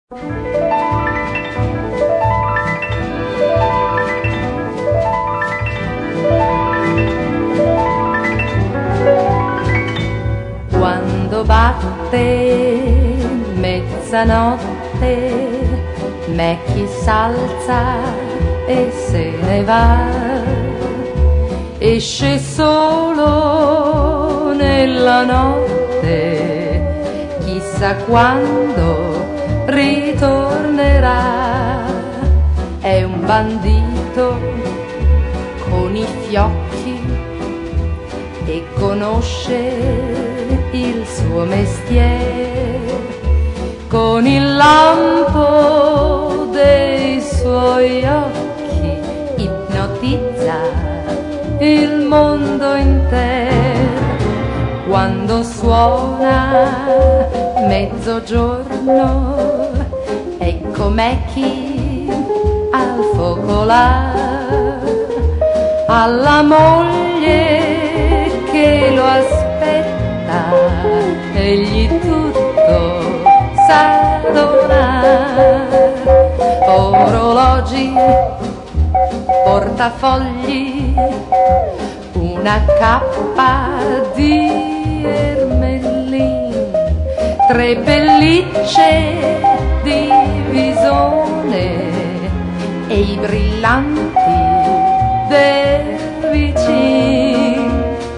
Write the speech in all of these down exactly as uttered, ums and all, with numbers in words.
Quando batte mezzanotte, Mackie s'alza e se ne va, esce solo nella notte, chissà quando ritornerà. È un bandito con i fiocchi e conosce il suo mestiere, con il lampo dei suoi occhi ipnotizza il mondo intero. Quando suona mezzogiorno, ecco Mackie al focolare, alla moglie che lo aspetta, egli tutto sa donare. Orologi, portafogli, una cappa di ermellin, tre pellicce di visone e i brillanti del vicino.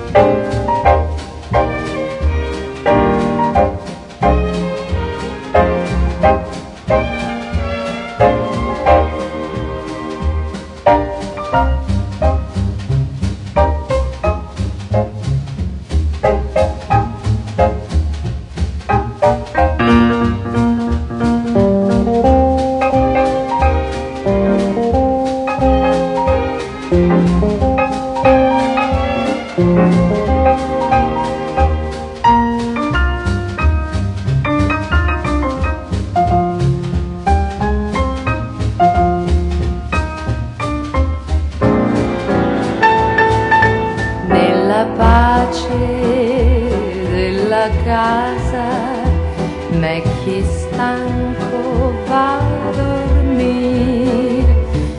Nella pace della casa, Mackie stanco va a dormire.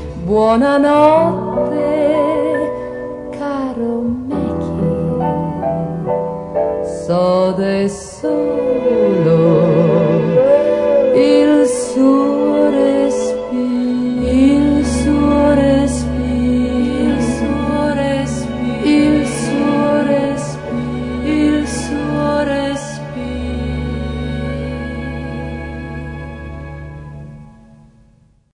Buonanotte, caro Mackie, so adesso